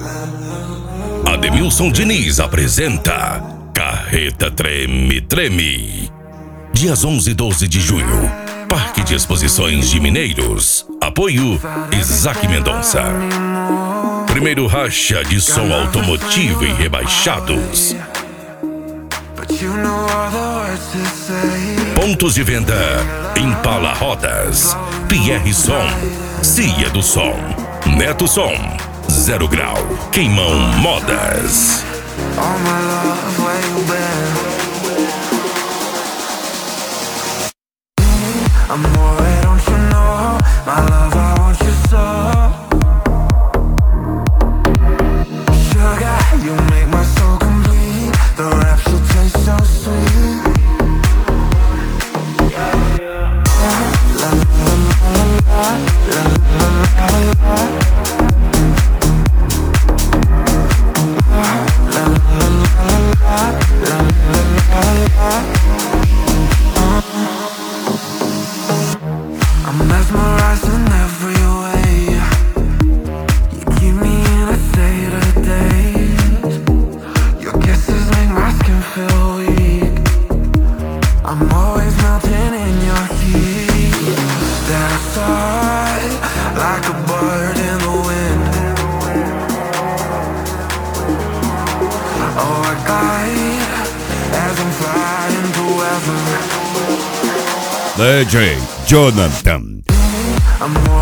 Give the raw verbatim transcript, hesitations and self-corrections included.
Ademilson Diniz apresenta Carreta Treme Treme. Dias onze e doze de junho, Parque de Exposições de Mineiros. Apoio Isaac Mendonça. Primeiro racha de som automotivo e rebaixados. Pontos de venda: Impala Rodas, Pierre Som, Cia do Som, Neto Som, Zero Grau, Queimão Modas. Amore, don't you know, my love, I want you so. Sugar, you make my soul complete. The rapture tastes so sweet. La la la la, la la la la. La la la la, la la la. I'm mesmerized in every way. You keep me in a state of daze. Your kisses make my skin feel weak. I'm always melting in your heat. That's hard, like a bird in the wind. Oh, I glide as I'm flying through heaven. D J Jonathan. I'm